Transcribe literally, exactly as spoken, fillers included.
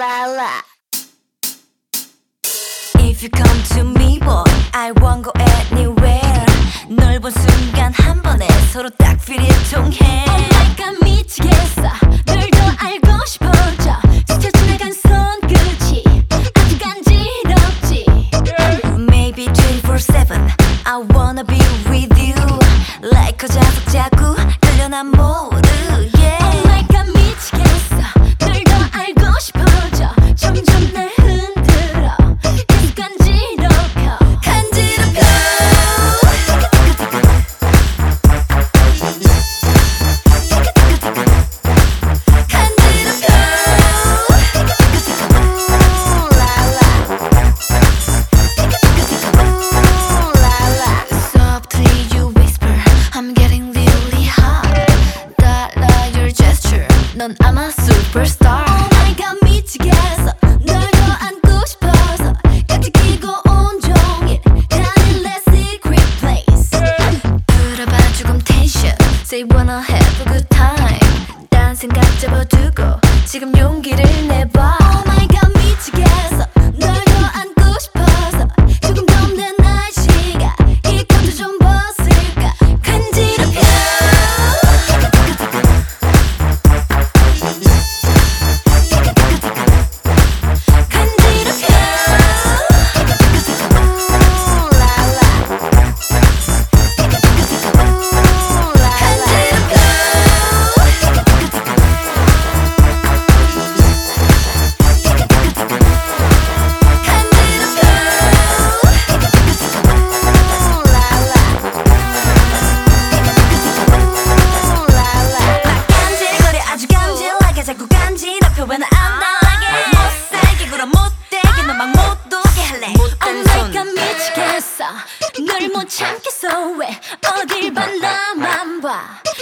la. If you come to me, boy, I won't go anywhere. 널 본 순간 한 번에 서로 딱 필이 통해. Oh my god, 미치겠어. 널 더 알고 싶어져. 스쳐 지나간 손끝이 아주 간지럽지. Maybe twenty-four seven I wanna be with you. Like a 자석 자꾸 끌려난 모두. Yeah. Oh my god, 미치겠어. 널 더 알고 싶어져. 점점 날 흔들어. 계속 간지럽혀. 간지럽혀. 간지럽혀. Softly you whisper, I'm getting really hot. 달라 your gesture, 넌 아마 superstar. Oh my god, 미치겠어. 널 더 안고 싶어서 같이 끼고 온종일 가는 less secret place. 풀어봐 조금 텐션, say wanna have a good time. 딴 생각 접어두고 지금 용기를 내봐. Oh my god, 미치겠어. 널 더 안고 싶어서 조금 더 내 날씨가 이 코트 좀 벗을까. 간지럽혀. 간지럽혀. 간질거려 아주 간질나게 자꾸 간지럽혀 왜 날 안 당하게. 못살게 굴어 못되게 너 막 못 오게 할래. Oh my god, 미치겠어. 널 못 참겠어. 왜 어딜 봐 나만 봐.